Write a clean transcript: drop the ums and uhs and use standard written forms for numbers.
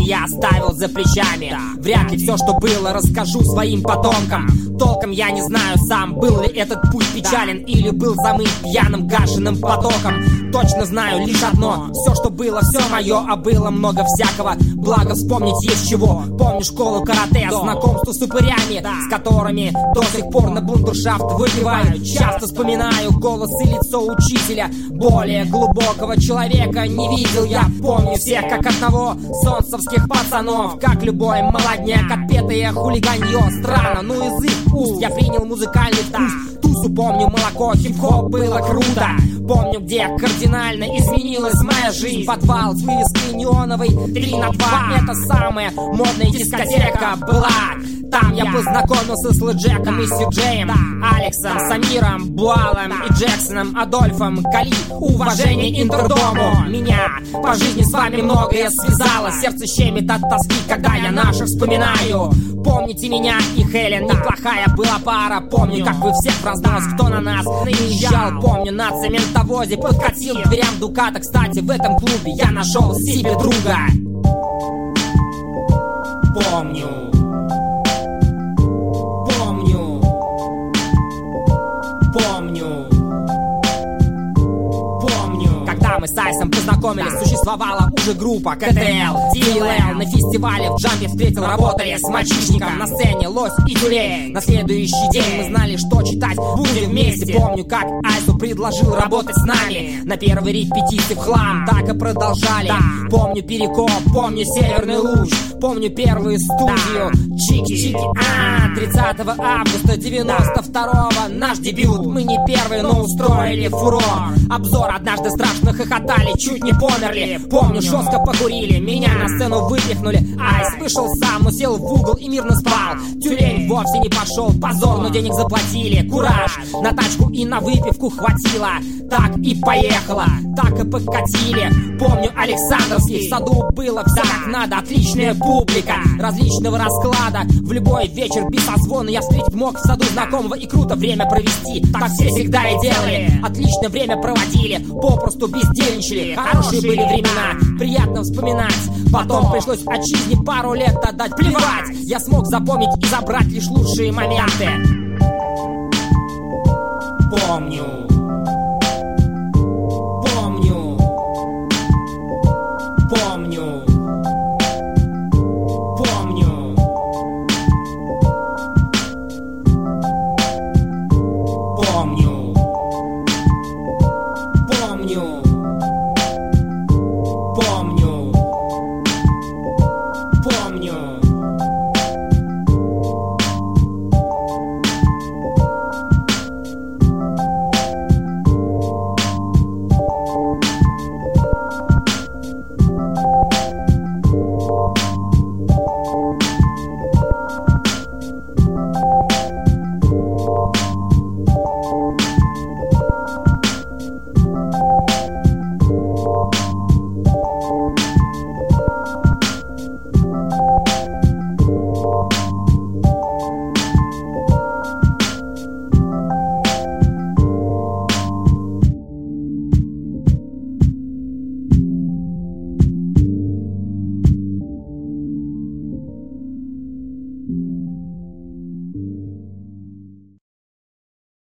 я оставил за плечами. Вряд ли все, что было, расскажу своим потомкам. Толком я не знаю сам, был ли этот путь печален или был замыт пьяным гашенным потоком. Точно знаю лишь одно: все, что было, все мое, а было много всякого. Благо вспомнить есть чего. Помню школу карате, знакомство с упырями, с которыми до сих пор на бундершафт выпиваю. Часто вспоминаю голос и лицо учителя. Более глубокого человека не видел я. Помню всех как одного, солнцевских пацанов. Как любой молодняк, отпетое хулиганье. Странно, ну из их уст я принял музыкальный вкус. Тусу помню, молоко, хип-хоп, было круто. Помню, где кардинально изменилась моя жизнь. Подвал с вывеской неоновой 3 на 2. Это самая модная дискотека была. Там я познакомился с Лэджеком и Сью-Джеем, Алексом, Самиром, Буалом и Джексоном, Адольфом, Кали. Уважение Интердому. Меня по жизни с вами многое связало. Сердце щемит от тоски, когда я наших вспоминаю. Помните меня и Хелен, неплохая была пара. Помню, как вы всех в разнос, кто на нас наезжал. Помню, на цементовозе подкатил к дверям Дуката. Кстати, в этом клубе я нашел себе друга. Помню. Когда мы с Айсом познакомились, существовала уже группа КТЛ, DLL. На фестивале в Джампе встретил, работали с мальчишником. На сцене Лось и Тюлей. На следующий день мы знали, что читать будем вместе. Помню, как Айсу предложил работать с нами. На первой репетиции в хлам так и продолжали. Помню перекоп, помню Северный луч. Помню первую студию Чики-Чики. 30 августа 92-го наш дебют. Мы не первые, но устроили фурор. Обзор: однажды страшно хохотали, чуть не померли. Помню, жестко покурили, меня на сцену выпихнули. Айс вышел сам, но сел в угол и мирно спал. Тюлень вовсе не пошел, позор, но денег заплатили. Кураж, на тачку и на выпивку хватило. Так и поехала, так и покатили. Помню Александровский, в саду было все как надо. Отличная публика, различного расклада. В любой вечер без созвона я встретить мог в саду знакомого и круто время провести. Так все всегда и делали, отличное время проводили. Попросту бездельничали, хорошие были времена, приятно вспоминать. Потом пришлось отчизне пару лет отдать. Плевать, я смог запомнить и забрать лишь лучшие моменты. Помню.